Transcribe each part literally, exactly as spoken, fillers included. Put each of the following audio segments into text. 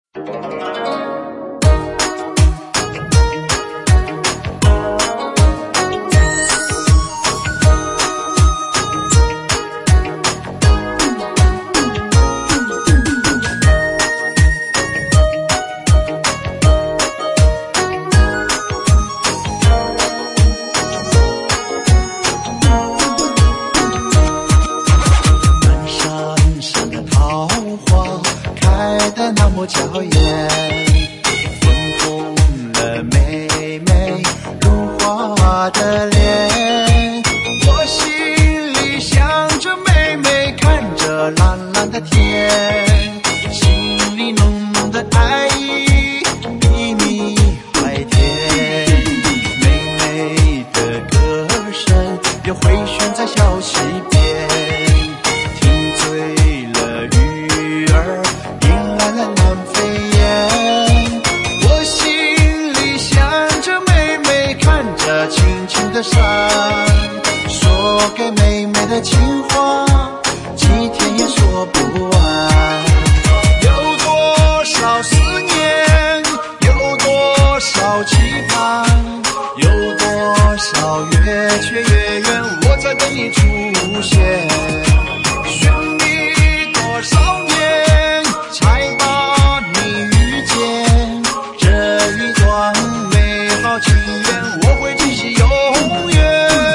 我娇艳，粉红了妹妹如花的脸，我心里想着妹妹，看着蓝蓝的天，心里浓浓的爱意比蜜还甜。妹妹的歌声又回旋在小溪边，听醉了鱼儿，迎来了南飞雁。我心里想着妹妹，看着青青的山，说给妹妹的情话，几天也说不完。有多少思念，有多少期盼，有多少月缺月圆，我在等你出现。寻你多少年，才把你遇见，这一段美好情缘，我会珍惜永远。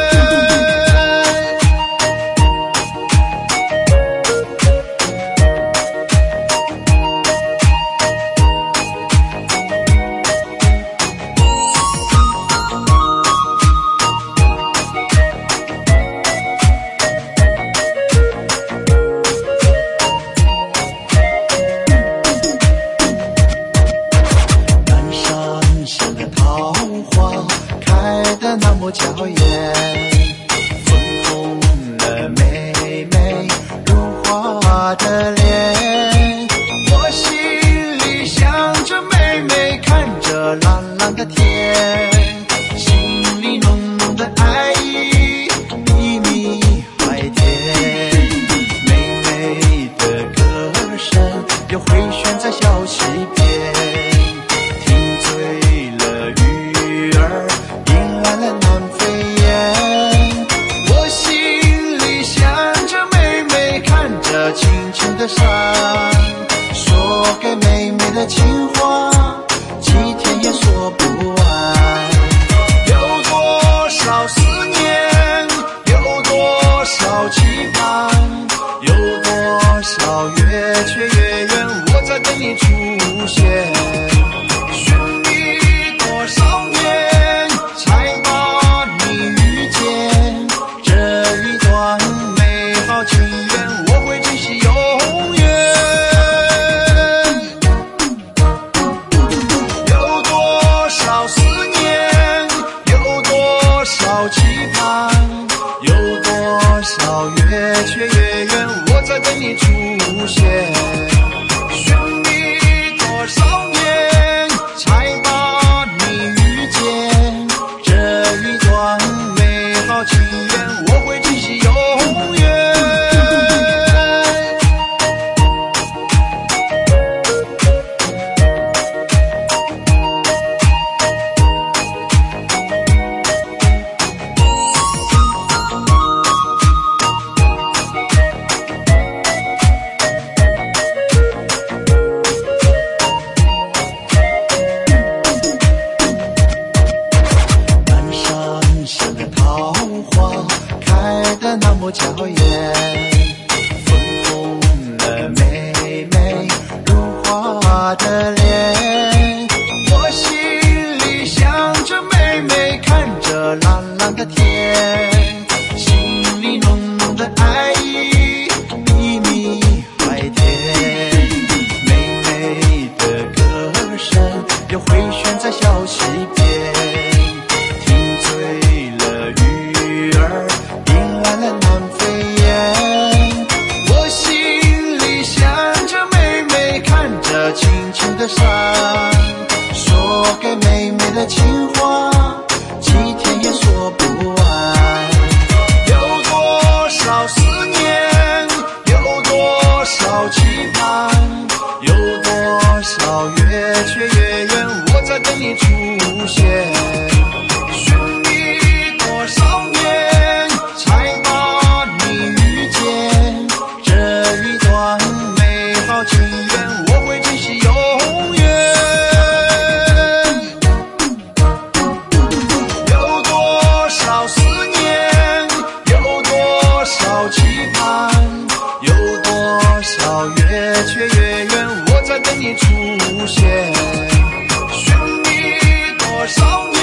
那么娇艳，粉红了妹妹如花的脸，我心里想着妹妹，看着蓝蓝的天，心里浓浓的爱意比蜜还甜。妹妹的歌声又回旋在小溪边，听醉了鱼儿，迎来了南飞雁。我心里想着妹妹，看着青青的山，说给妹妹的情话，几天也说不完。有多少思念，有多少期盼，有多少月缺月圆，我在等你出现。寻你多少年，才把你遇见，这一段美好情缘，我会珍惜永远。有多少思念，有多少期盼，有多少月缺月圆，我在等你出现。寻你多少年，才把你遇见，这一段美好情缘，我会珍惜永远。那么娇艳，粉红了妹妹如花的脸，我心里想着妹妹，看着蓝蓝的天，心里浓浓的爱意比蜜还甜。妹妹的歌声又回旋在小溪边，听醉了鱼儿，迎来了南飞雁。我心里想着妹妹，看着青青的山，说给妹妹的情话，几天也说不完。有多少思念，有多少期盼，有多少现。寻觅多少年，才把你遇见。这一段美好情缘，我会珍惜永远。有多少思念，有多少期盼，有多少越缺越远，我在等你出现。寻觅多少年。